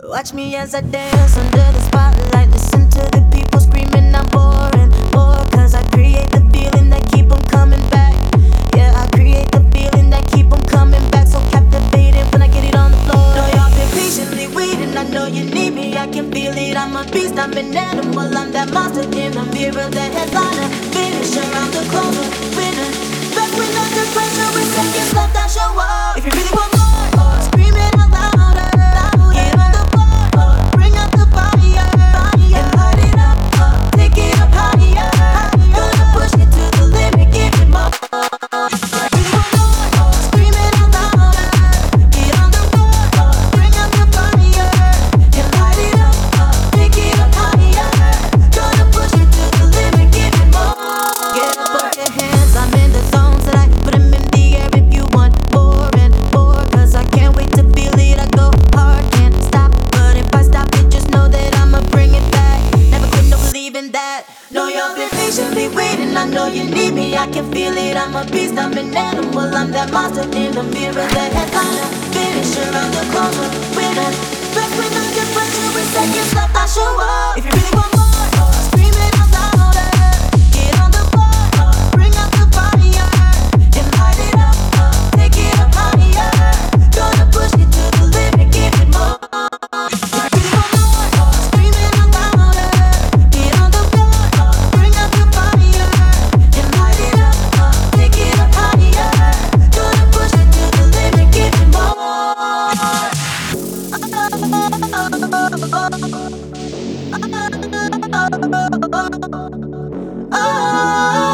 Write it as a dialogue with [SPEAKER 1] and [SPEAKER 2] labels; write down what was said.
[SPEAKER 1] Watch me as I dance under the spotlight. Listen to the people screaming, I'm boring, bored. Cause I create the feeling that keep them coming back. Yeah, I create the feeling that keep them coming back. So captivated when I get it on the floor. Know y'all been patiently waiting, I know you need me. I can feel it, I'm a beast, I'm an animal. I'm that monster in the mirror, the headliner. Finisher, I'm the closer, winner. Back when under pressure, with seconds left, I show up. If you really want more, scream it out louder. Get on the floor, bring out the fire, and light it up, take it up higher. Gonna push it to the limit, give it more. Really want more, scream it out louder. Get on the floor, bring out the fire, and light it up, take it up higher. Gonna push it to the limit, give it more. Get up, put your hands, I'm in the zone tonight. Put 'em in the air if you want more and more. Cause I can't wait to feel it, I go hard, can't stop. But if I stop it, just know that I'ma bring it back. Never quit, no believing that. Know you've been patiently waiting, I know you need me. I can feel it, I'm a beast, I'm an animal. I'm that monster in the mirror, the headliner. Finisher, I'm the closer, winner. Back when under pressure, with seconds left, I show up. If you really want more, scream it out louder. Get on the floor, bring out the fire, and light it up, take it up higher. Gonna push it to the limit, give it more. If you really want more, scream it out louder. Get on the floor, bring out the fire, and light it up, take it up higher. Gonna push it to the limit, give it more. Oh,